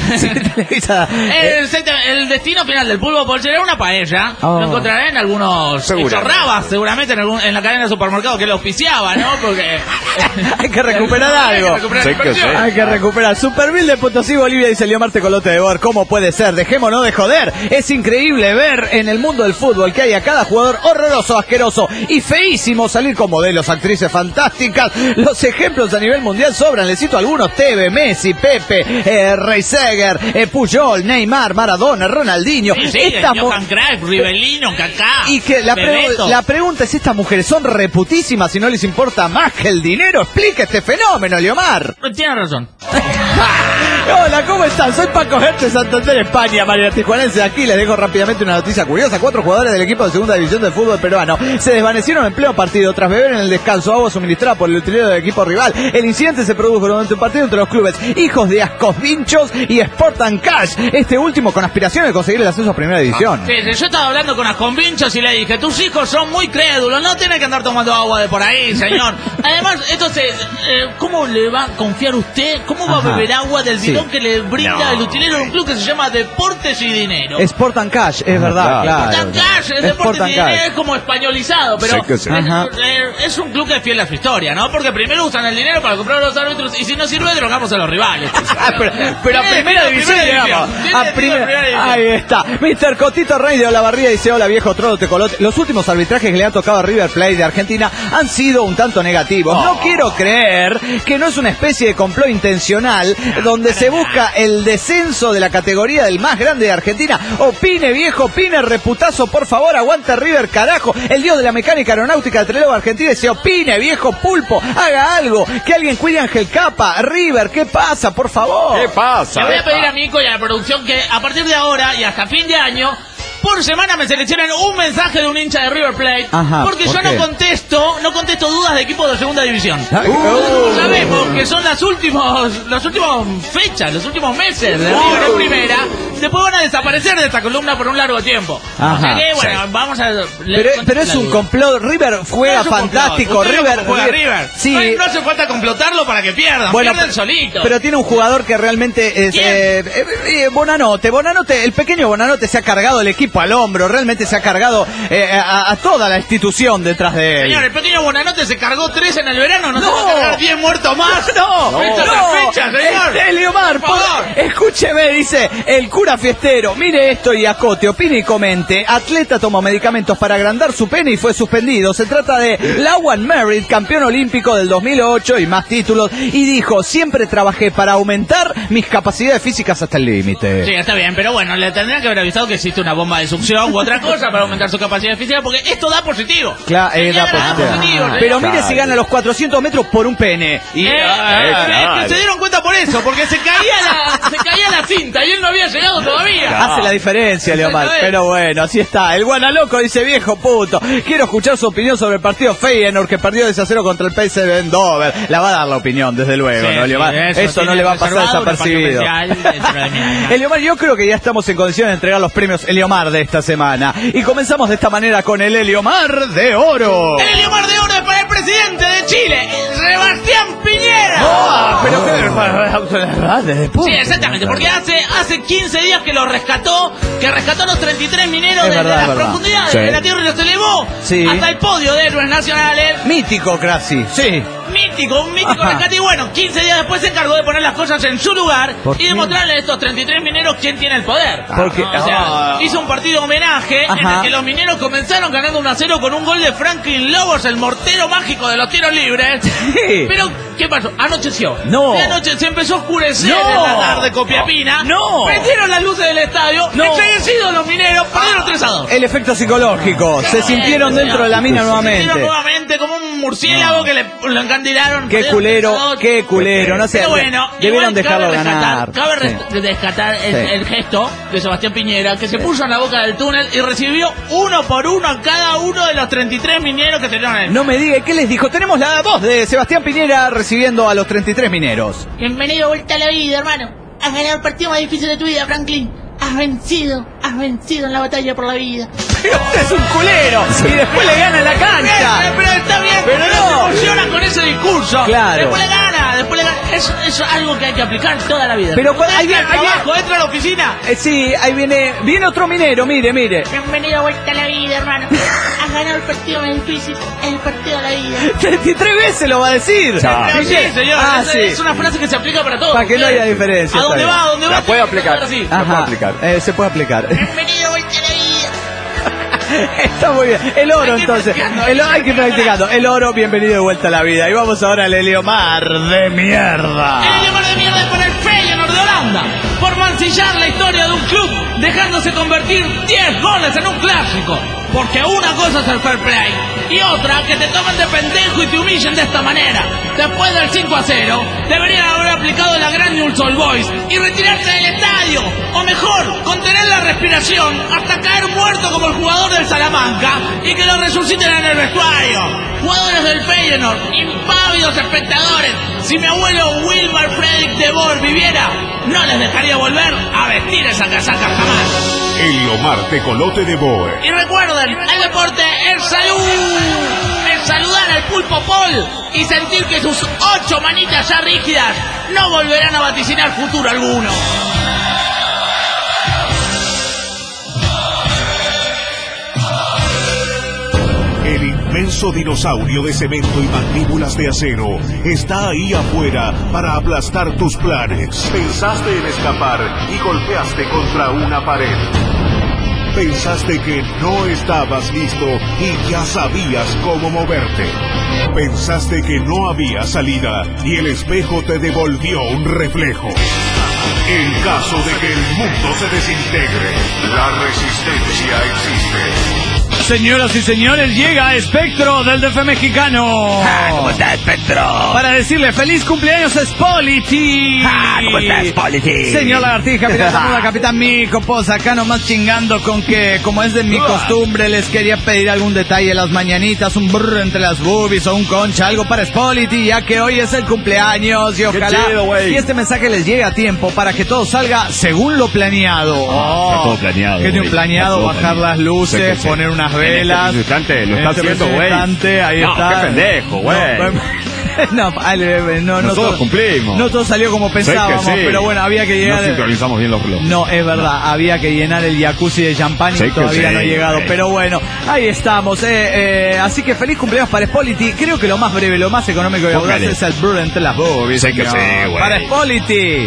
El destino final del Pulpo Paul será una paella. Lo encontrarán en algunos chorrabas, seguramente en la cadena de supermercados que lo auspiciaba, ¿no? Porque hay que recuperar algo. Hay que recuperar. Superville de Potosí, Bolivia, dice Leomar Tecolote de Bor. ¿Cómo puede ser? Dejémonos de joder. Es increíble ver en el mundo del fútbol que hay a cada jugador horroroso, asqueroso y feísimo salir con modelos, actrices fantásticas. Los ejemplos a nivel mundial sobran. Les cito algunos: Teve, Messi, Pepe, Reiseger, Puyol, Neymar, Maradona, Ronaldinho. Johan Cruyff, Rivelino, Kaká. Y que la pregunta es: ¿estas mujeres son reputísimas y no les importa más que el dinero? Explica este fenómeno, Leomar. Tienes razón. Hola, ¿cómo están? Soy Paco Gertz de Santander, España, María Tijuanense. Aquí les dejo rápidamente una noticia curiosa. 4 jugadores del equipo de segunda división del fútbol peruano se desvanecieron en pleno partido tras beber en el descanso agua suministrada por el utilero del equipo rival. El incidente se produjo durante un partido entre los clubes Hijos de Ascos Vinchos y Sport and Cash, este último con aspiraciones de conseguir el ascenso a primera división. Sí, yo estaba hablando con Ascos Vinchos y le dije: tus hijos son muy crédulos, no tienen que andar tomando agua de por ahí, señor. Además, entonces, ¿cómo le va a confiar usted? ¿Cómo va a beber agua del bidón que le brinda el utilero de un club que se llama Deportes y Dinero? Sport and Cash, es verdad, claro. Sport and Cash, es Deportes y Dinero, es como españolizado, pero es un club que es fiel a su historia, ¿no? Porque primero usan el dinero para comprar a los árbitros y si no sirve, drogamos a los rivales. pero a primera división llegamos. Ahí está. Mr. Cotito Rey de Olavarría dice: hola viejo trolo tecolote. Los últimos arbitrajes que le han tocado a River Plate de Argentina han sido un tanto negativos. No quiero creer que no es una especie de complot intencional donde Se busca el descenso de la categoría del más grande de Argentina. Opine, viejo, opine, reputazo, por favor, aguanta River, carajo. El dios de la mecánica aeronáutica de Trelew Argentina dice, opine, viejo pulpo, haga algo. Que alguien cuide a Ángel Capa. River, ¿qué pasa, por favor? ¿Qué pasa? Le voy a pedir a Mico y a la producción que a partir de ahora y hasta fin de año, por semana me seleccionen un mensaje de un hincha de River Plate. Ajá, porque ¿por yo qué? no contesto dudas de equipos de segunda división. Uh. Sabemos que son las últimas fechas, los últimos meses de River en primera. Después van a desaparecer de esta columna por un largo tiempo. Ajá, o sea que, bueno, vamos a... Pero es un complot. River juega fantástico. River. Sí. No hace falta complotarlo para que pierdan. Bueno, pierden solito. Pero tiene un jugador que realmente es Bonanote, el pequeño Bonanote se ha cargado el equipo al hombro, realmente se ha cargado a toda la institución detrás de él. Señor, el pequeño Bonanote se cargó 3 en el verano, no se va a cargar 10 muertos más. No, fecha, señor. Eliomar, por favor. Escúcheme, dice el cura fiestero, mire esto y acote, opine y comente. Atleta tomó medicamentos para agrandar su pene y fue suspendido. Se trata de Lawan Merritt, campeón olímpico del 2008 y más títulos, y dijo, siempre trabajé para aumentar mis capacidades físicas hasta el límite. Sí, está bien, pero bueno, le tendrían que haber avisado que existe una bomba de succión u otra cosa para aumentar su capacidad física, porque esto da positivo. Claro, da positivo. Pero mire si gana los 400 metros por un pene. Y, claro. Se dieron cuenta por eso, porque se caía la cinta y él no había llegado todavía. Hace la diferencia, Leomar. Pero bueno, así está. El Guanaloco dice, viejo puto, quiero escuchar su opinión sobre el partido Feyenoord que perdió 2-0 contra el PSV Eindhoven. La va a dar la opinión, desde luego, sí, ¿no, Leomar? Eso no le va a pasar desapercibido. Eliomar, yo creo que ya estamos en condiciones de entregar los premios Eliomar de esta semana. Y comenzamos de esta manera con el Eliomar de Oro. El Eliomar de Oro es para el presidente de Chile, Sebastián Piñera. Pero qué... Sí, exactamente, porque hace 15 días que rescató a los 33 mineros desde las profundidades de la tierra y los elevó hasta el podio de héroes nacionales. Mítico, Crasi, sí. Un mítico rescate. Y bueno, 15 días después se encargó de poner las cosas en su lugar y demostrarle a estos 33 mineros quién tiene el poder. Porque hizo un partido homenaje en el que los mineros comenzaron ganando 1-0 con un gol de Franklin Lobos, el mortero mágico de los tiros libres. Sí. Pero, ¿qué pasó? Anocheció. No. De anoche se empezó a oscurecer en la tarde Copiapina. No. Prendieron las luces del estadio. Enseguecidos los mineros, perdieron 3-2. El efecto psicológico. Se sintieron dentro de la mina nuevamente. Se sintieron nuevamente como un murciélago que lo encandilaron. Qué culero. No sé. Pero bueno, debieron dejarlo ganar. Cabe rescatar el gesto de Sebastián Piñera, que se puso en la boca del túnel y recibió 1 por 1 a cada uno de los 33 mineros que tenían en él. No me diga, ¿qué les dijo? Tenemos la voz de Sebastián Piñera recibiendo a los 33 mineros. Bienvenido a Vuelta a la Vida, hermano. Has ganado el partido más difícil de tu vida, Franklin. Has vencido en la batalla por la vida. Pero usted es un culero y después le gana en la cancha. Pero está bien, pero no se emociona con ese discurso. Claro. Después le gana. Eso es algo que hay que aplicar toda la vida. Pero ahí viene trabajo, entra a la oficina. Sí, ahí viene otro minero, mire. Bienvenido a Vuelta a la Vida, hermano. Has ganado el partido más difícil, el partido de la vida. 33 veces lo va a decir. Pero sí, señor. Es una frase que se aplica para todos. Para que no haya diferencia. ¿A dónde va? La puede aplicar. Se puede aplicar. Bienvenido a Vuelta a la Vida. Está muy bien. El oro, entonces. Hay que ir practicando. El oro, bienvenido de vuelta a la vida. Y vamos ahora al Eliomar de mierda. El Eliomar de mierda es para el Feyenoord de Holanda. Por mancillar la historia de un club, dejándose convertir 10 goles en un clásico. Porque una cosa es el fair play y otra que te tomen de pendejo y te humillen de esta manera. Después del 5-0, deberían haber aplicado la gran Newell's Old Boys y retirarse del estadio. O mejor, contener la respiración hasta caer muerto como el jugador del Salamanca y que lo resuciten en el vestuario. Jugadores del Feyenoord, impávidos espectadores. Si mi abuelo Wilmar Fredrik de Boer viviera, no les dejaría volver a vestir esa casaca jamás. Eliomar Tecolote de Boer. Y recuerden, el deporte es salud. Es saludar al Pulpo Paul y sentir que sus 8 manitas ya rígidas no volverán a vaticinar futuro alguno. El inmenso dinosaurio de cemento y mandíbulas de acero está ahí afuera para aplastar tus planes. Pensaste en escapar y golpeaste contra una pared. Pensaste que no estabas listo y ya sabías cómo moverte. Pensaste que no había salida y el espejo te devolvió un reflejo. En caso de que el mundo se desintegre, la resistencia existe. Señoras y señores, llega Espectro del DF mexicano. ¿Cómo está, Espectro? Para decirle feliz cumpleaños a Spolity. ¿Cómo está, Spolity? Señor Lagartija, Capitán Zamuda, Capitán Mico, pues acá nomás chingando con que, como es de mi costumbre, les quería pedir algún detalle las mañanitas, un brr entre las boobies o un concha, algo para Spolity, ya que hoy es el cumpleaños y ojalá y este mensaje les llegue a tiempo para que todo salga según lo planeado. Está todo planeado. Que tiene un planeado, bajar las luces, poner unas velas. En este instante lo está haciendo, güey. Ahí está. Qué pendejo, güey. No todos cumplimos. No todo salió como pensábamos, pero bueno, había que llegar. No sincronizamos bien los blogs. No, es verdad, había que llenar el jacuzzi de champán y todavía no ha llegado. Pero bueno, ahí estamos. Así que feliz cumpleaños para Spolity. Creo que lo más breve, lo más económico y audaz es el brr entre las boobies. Sé que sí, güey. Para Spolity.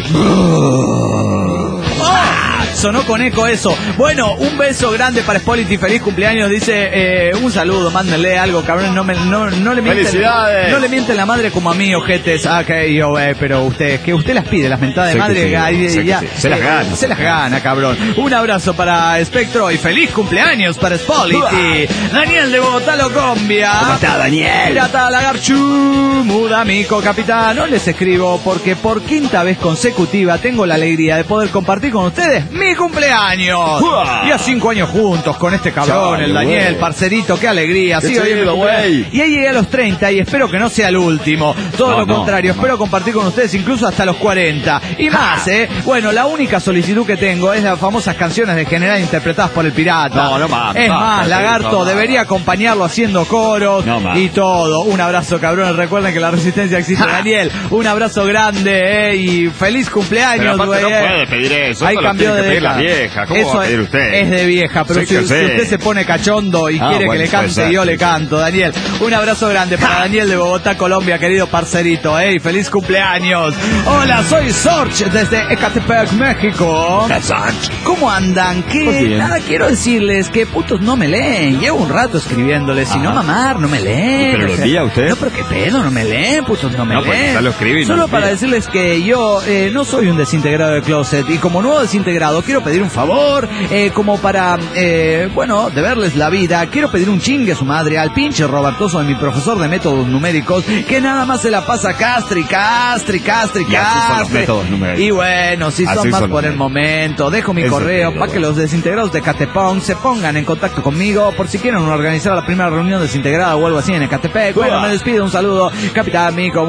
Sonó con eco eso. Bueno, un beso grande para Spolity, feliz cumpleaños. Dice, un saludo, mándenle algo, cabrón. No le mienten. ¡Felicidades! No le mienten la madre como a mí, ojetes. Pero usted, que usted las pide, las mentadas de madre. Se las gana. Se las gana, cabrón. Un abrazo para Espectro y feliz cumpleaños para Spolity. Daniel de Bogotá, Colombia. ¿Cómo está, Daniel? Pirata Lagarchu, muda, mico, capitán. No les escribo porque por quinta vez consecutiva tengo la alegría de poder compartir con ustedes mi cumpleaños. Y a 5 años juntos con este cabrón, el Daniel, parcerito, qué alegría. Sí, güey. Y ahí llegué a los 30 y espero que no sea el último. Todo lo contrario, espero compartir con ustedes incluso hasta los 40. Y más, Bueno, la única solicitud que tengo es las famosas canciones de General interpretadas por el pirata. No más. Es más, Lagarto debería acompañarlo haciendo coros y todo. Un abrazo, cabrones. Recuerden que la resistencia existe, Daniel. Un abrazo grande, y feliz cumpleaños, güey. No puede pedir eso. Ahí cambió de pedir la vieja. ¿Cómo eso va a pedir usted? Es de vieja, pero si usted se pone cachondo y quiere que le cante, yo le canto, Daniel. Un abrazo grande para Daniel de Bogotá, Colombia, querido parcerito, feliz cumpleaños. Hola, soy Sorge desde Ecatepec, México. ¿Cómo andan? Nada, quiero decirles que putos no me leen. Llevo un rato escribiéndoles y no mamar, no me leen. ¿Pero lo envía usted? No, pero qué pedo, no me leen, putos no me leen. Pues ya lo escribí. Solo para decirles que yo no soy un desintegrado de closet y como nuevo desintegrado quiero pedir un favor, como para, deberles la vida. Quiero pedir un chingue a su madre al pinche Robertoso de mi profesor de métodos numéricos, que nada más se la pasa castre. Y así son los métodos numéricos. Y bueno, si son más por el momento, dejo mi correo para que los desintegrados de Ecatepec se pongan en contacto conmigo por si quieren organizar la primera reunión desintegrada o algo así en Ecatepec. Bueno, me despido, un saludo, Capitán Mico,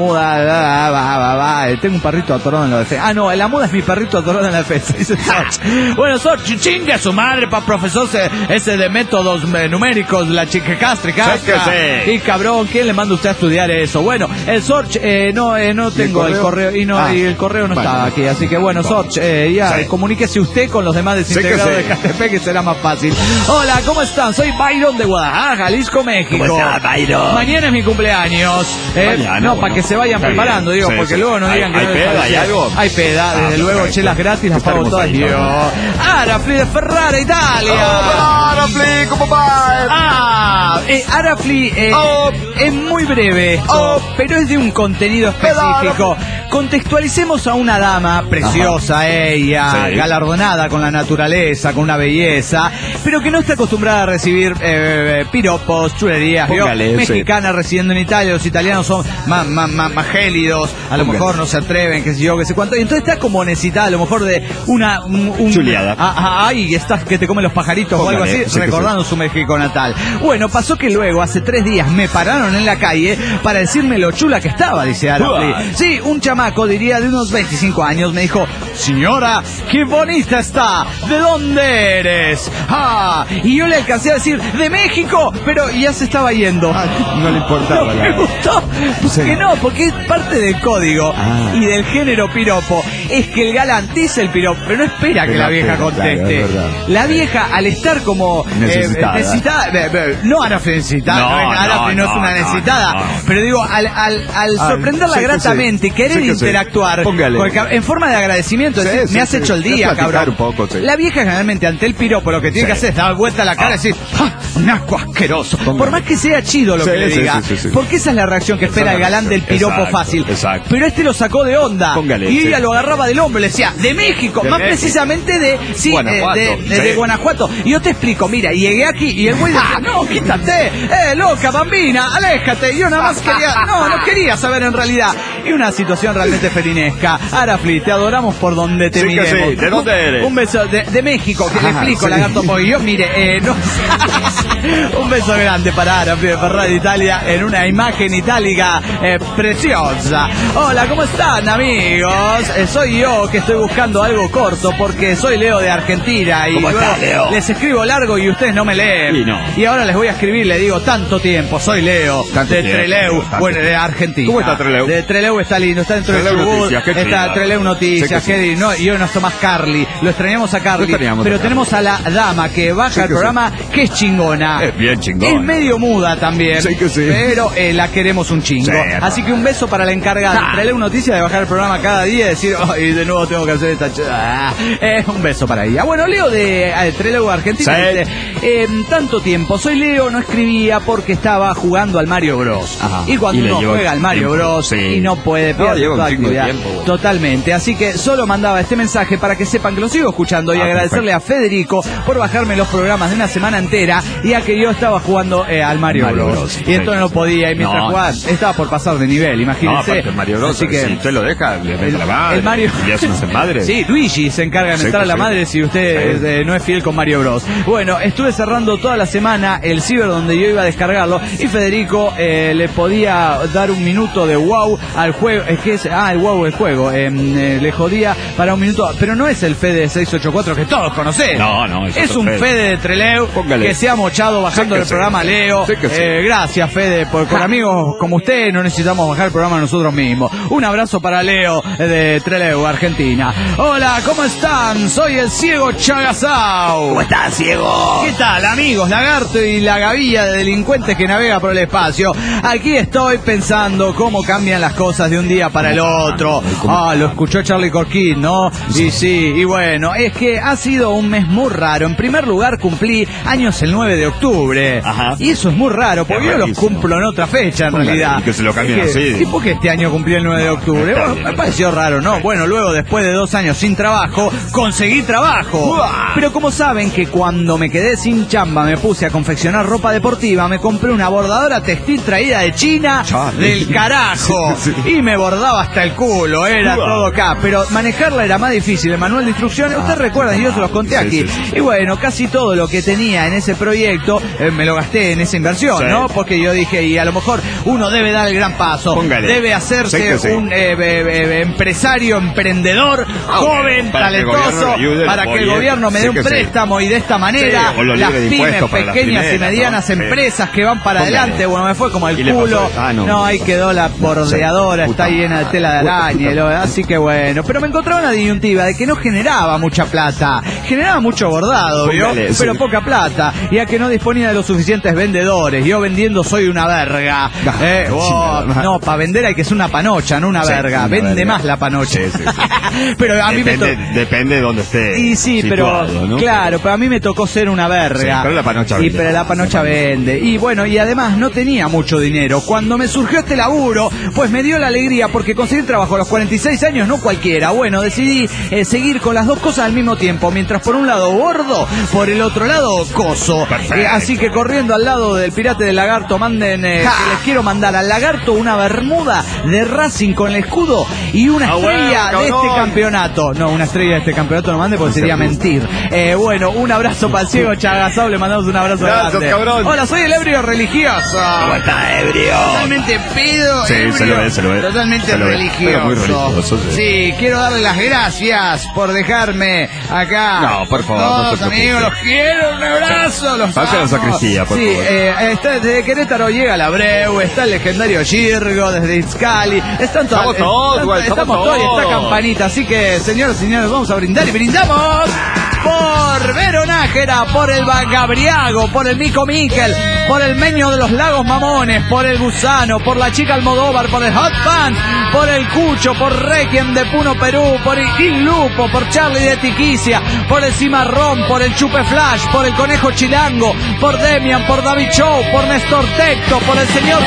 muda, tengo un perrito atorado en la defensa. No, la muda es mi perrito atorado en la defensa, dice Sorge. Bueno, Sorge, chingue a su madre para profesor ese de métodos numéricos, la chique castre. Y cabrón, ¿quién le manda usted a estudiar eso? Bueno, el Sorge, no tengo el correo y el correo no está aquí, así que bueno, Sorge, comuníquese usted con los demás desintegrados de Ecatepec, que será más fácil. Hola, ¿cómo están? Soy Byron de Guadalajara, Jalisco, México. ¿Cómo está, Byron? Mañana es mi cumpleaños. Para que se vayan preparando, digo, porque luego no digan que ¿Hay peda? ¿Hay algo? Hay peda, desde luego, chelas gratis, las pago todas yo. Arafli de Ferrara, Italia. Arafli, ¿cómo va? Arafli, es muy breve esto, pero es de un contenido específico. Contextualicemos a una dama preciosa, ella, galardonada con la naturaleza, con una belleza, pero que no está acostumbrada a recibir piropos, chulerías. Mexicana residiendo en Italia, los italianos son más gélidos, a lo mejor no se atreven, qué sé yo, qué sé cuánto, y entonces está como necesitada a lo mejor de una chuleada. Ay, estás que te comen los pajaritos o algo así, recordando su México natal. Bueno, pasó que luego, hace 3 días, me pararon en la calle para decirme lo chula que estaba, dice Arafli. Sí, un chamaco, diría de unos 25 años, me dijo: señora, qué bonita está, ¿de dónde eres? Y yo le alcancé a decir: de México, pero ya se estaba yendo. No le importaba. No me gustó, porque porque es parte del código y del género piropo, es que el galán dice el piropo, pero no espera que la vieja conteste. Claro, la vieja, al estar como necesitada, no Arafli necesitada, Arafli no es una necesitada, pero digo, al sorprenderla gratamente y querer interactuar, porque en forma de agradecimiento, decir, me has hecho el día, cabrón. La vieja generalmente ante el piropo lo que tiene que hacer es dar vuelta a la cara y decir: un asco asqueroso. Por más que sea chido lo que le diga. Porque esa es la reacción que espera el galán del piropo fácil. Exacto. Pero este lo sacó de onda. Póngale, y ella lo agarraba del hombro, le decía, de México, más precisamente de Guanajuato. Y yo te explico, mira, llegué aquí y el güey decía, no, quítate, loca, bambina, aléjate. Y yo nada más no quería saber en realidad. Y una situación realmente felinesca. Arafli, te adoramos por donde te miremos. Sí. ¿De dónde eres? Un beso de México, que le explico, lagarto pollo. Mire, un beso grande para Arafli de Ferrari Italia en una imagen itálica preciosa. Hola, ¿cómo están, amigos? Soy yo que estoy buscando algo corto porque soy Leo de Argentina y ¿Cómo está, Leo? les escribo largo y ustedes no me leen. Y ahora les voy a escribir, le digo tanto tiempo, soy Leo de Trelew, bueno, de Argentina. ¿Cómo está Trelew? De Trelew está lindo, está dentro Trelew de su Noticias, está Trelew Noticias, y hoy no está más Carly, lo extrañamos a Carly, pero tenemos a la dama que baja el programa, que es chingona. Es bien chingona. Es medio muda también, pero la queremos un chingo. Así que un beso para la encargada de Trelew Noticias de bajar el programa cada día y decir, ay, de nuevo tengo que hacer esta un beso para ella. Bueno, Leo de Trelew Argentina dice, tanto tiempo, soy Leo, no escribía porque estaba jugando al Mario Bros. Y cuando uno juega al Mario Bros y no puede perder toda actividad. Totalmente, así que solo mandaba este mensaje para que sepan que lo sigo escuchando y agradecerle a Federico por bajarme los programas de una semana entera, ya que yo estaba jugando al Mario Bros. Y entonces no podía, y mientras jugaba estaba por pasar de nivel, imagínense. No, Mario Bros, así que, si usted lo deja, le mete la madre. El Mario... Y eso no es madre. Sí, Luigi se encarga de meter a la madre si usted no es fiel con Mario Bros. Bueno, estuve cerrando toda la semana el ciber donde yo iba a descargarlo y Federico le podía dar un minuto de wow al juego. Es que es, el wow el juego. Le jodía para un minuto, pero no es el Fede 684 que todos conocen. No, es un Fede de Trelew. Póngale. Que se ha mochado bajando el programa Leo. Gracias, Fede, con amigos como usted no necesitamos bajar el programa nosotros mismos. Un abrazo para Leo de Trelew, Argentina. Hola, ¿cómo están? Soy el ciego Chagasau. ¿Cómo estás, ciego? ¿Qué tal, amigos? Lagarto y la gavilla de delincuentes que navega por el espacio. Aquí estoy pensando cómo cambian las cosas de un día para el otro. Lo escuchó Charlie Corquín, ¿no? Y sí, y bueno, es que ha sido un mes muy raro. En primer lugar, cumplí años el 9 de octubre. Y eso es muy raro, porque yo los cumplo en otra fecha, en realidad. Y que se lo cambien así. ¿Y por qué este año cumplí el 9 de octubre? Bueno, me pareció raro, ¿no? Bueno, luego, después de 2 años sin trabajo, conseguí trabajo. Pero como saben que cuando me quedé sin chamba me puse a confeccionar ropa deportiva, me compré una bordadora textil traída de China del carajo. Y me bordaba hasta el culo, era todo acá. Pero manejarla era más difícil, el manual de instrucciones, ustedes recuerdan, yo se los conté aquí. Y bueno, casi todo lo que tenía en ese proyecto me lo gasté en esa inversión, ¿no? Porque yo dije, y a lo mejor uno debe dar el gran paso, debe hacerse un empresario, emprendedor, joven, talentoso, para que el gobierno me dé un préstamo y de esta manera las pymes, pequeñas y medianas empresas que van para adelante, bueno, me fue como el culo, no, ahí quedó la bordeadora, está llena de tela de araña, así que bueno, pero me encontraba una disyuntiva de que no generaba mucha plata, generaba mucho bordado, ¿vio? Pero poca plata, ya que no disponía de los suficientes vendedores, yo vendiendo soy una verga, no, para vender hay que ser una panocha, no una verga, vende más la panocha. Pero a mí depende de dónde esté. Y sí, situado, pero ¿no? Claro, pero a mí me tocó ser una verga. Pero la panocha vende. Pero la panocha vende. Y bueno, y además no tenía mucho dinero. Cuando me surgió este laburo, pues me dio la alegría porque conseguir trabajo a los 46 años no cualquiera. Bueno, decidí seguir con las dos cosas al mismo tiempo, mientras por un lado gordo, por el otro lado coso. Así que corriendo al lado del pirate del lagarto, manden que les quiero mandar al lagarto una bermuda de Racing con el escudo y una estrella de este campeonato. No, una estrella de este campeonato no mande porque sería mentir. Bueno, un abrazo para el ciego Chagasau, le mandamos un abrazo grande. Cabrón. Hola, soy el ebrio religioso. ¿Cómo está, ebrio? Totalmente pedo, ebrio. Se lo ve. Totalmente religioso. Muy religioso. Sí, quiero darle las gracias por dejarme acá. No, por favor. Todos, amigos, los quiero, un abrazo, los pasa a la sacristía, por favor. Está desde Querétaro llega la Breu, está el legendario Girgo, desde Izcali, están todos. Estamos todos y está Campanita, así que señoras y señores, vamos a brindar y brindamos por Veronac. Nájera, por el Gabriago, por el Mico Miquel, por el Meño de los Lagos Mamones, por el Gusano, por la Chica Almodóvar, por el Hot Pants, por el Cucho, por Requiem de Puno Perú, por el Lupo, por Charlie de Tiquicia, por el Cimarrón, por el Chupe Flash, por el Conejo Chilango, por Demian, por David Show, por Néstor Tecto, por el señor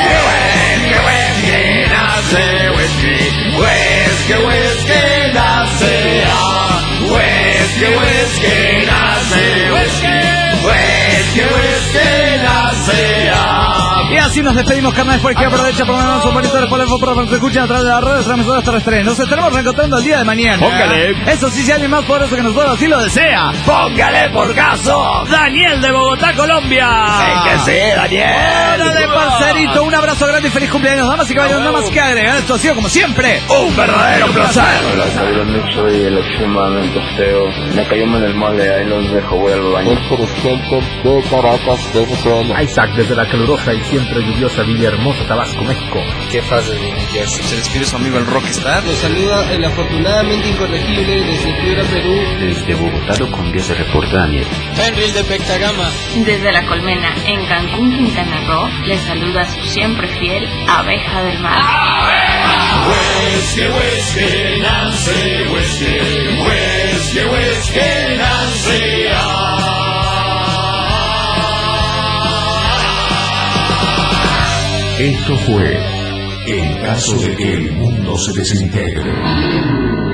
Y así nos despedimos, carnales, porque aprovecha por menos un bonito por el se escuchan a través de las redes transmisoras terrestres. Nos estaremos reencontrando el día de mañana. Póngale. Eso sí, si alguien más poderoso que nosotros así lo desea. Póngale por caso. Daniel de Bogotá, Colombia. Que sí, Daniel. Órale, parcerito, un abrazo grande y feliz cumpleaños. Damas y caballeros, nada más que agregar. Esto ha sido, como siempre, un verdadero placer. Hola, soy Don Nick, soy el extremadamente feo. Me cayó en el mole, ahí los dejo, voy al baño. de Caracas, Venezuela. Isaac desde la calurosa y siempre lluviosa Villahermosa, Tabasco, México. ¿Qué fase de New Jersey? Se despide su amigo el Rockstar. Nos saluda el afortunadamente incorregible desde Piura, Perú. Desde Bogotá, Colombia, se reporta Daniel. Henry de Pectagama. Desde La Colmena, en Cancún, Quintana Roo, les saluda su siempre fiel Abeja del Mar. Whiskey, whiskey, Nancy, whiskey, whiskey, whiskey, Nancy. Esto fue En caso de que el mundo se desintegre.